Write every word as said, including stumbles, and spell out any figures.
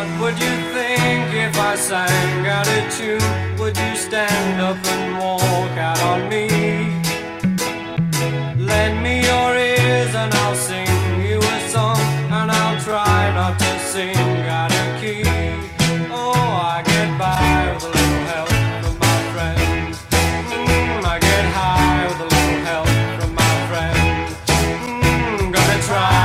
Would you think if I sang out of tune, would you stand up and walk out on me? Lend me your ears and I'll sing you a song, and I'll try not to sing out of key. Oh, I get by with a little help from my friends. Mm, I get high with a little help from my friends. Mm, gonna try